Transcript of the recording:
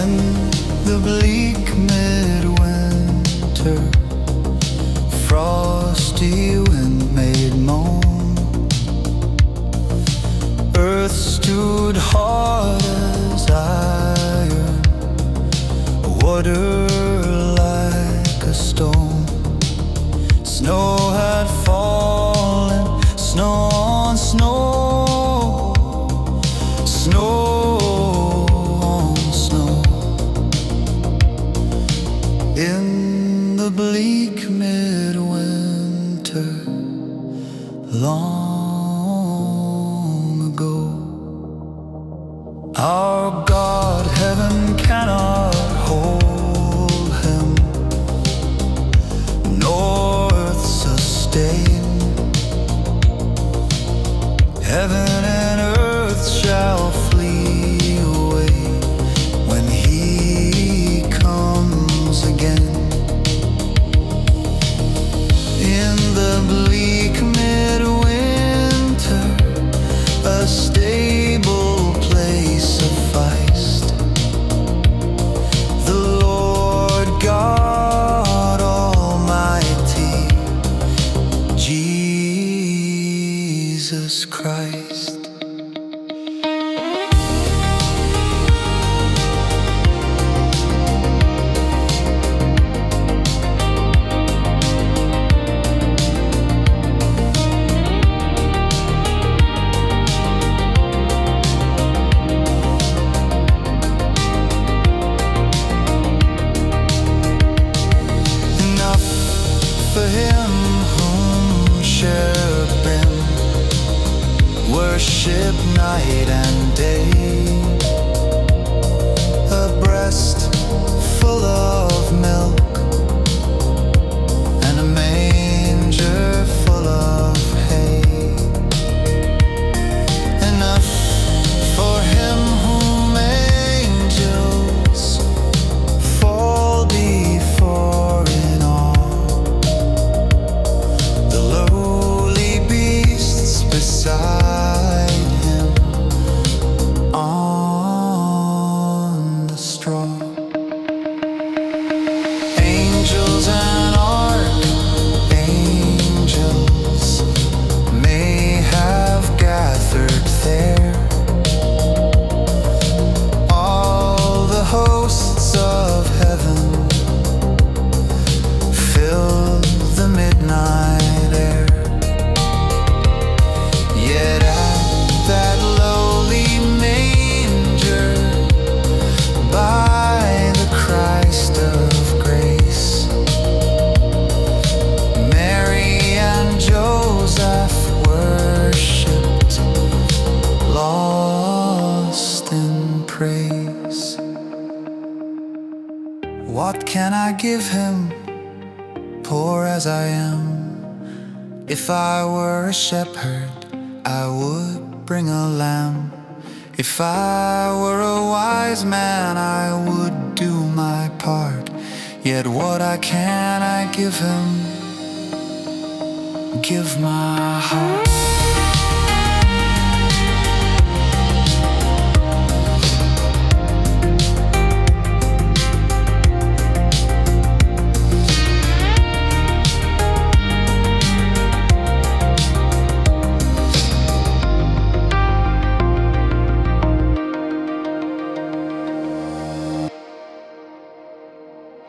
In the bleak midwinter, frosty wind made moan. Earth stood hard as iron, water like a stone. Snow had fallen, snow on snow, snow on snow. In the bleak midwinter, long ago. Our God, heaven cannot hold him, nor earth sustain. Heaven and earth shall flee away when he comes again. In the bleak midwinter, a stable place sufficed. The Lord God Almighty, Jesus Christ. For him whom cherubim worship night and day, a breast full of milk and a manger full of hay. Enough for him whom angels fall before in awe. Beside him on the straw. Angels and archangels may have gathered there. All the hosts of heaven fill the midnight air. Yet at that lowly manger, by the Christ of grace, Mary and Joseph worshipped, lost in praise. What can I give him, poor as I am? If I were a shepherd, I would bring a lamb. If I were a wise man, I would do my part. Yet what I can I give him? Give my heart.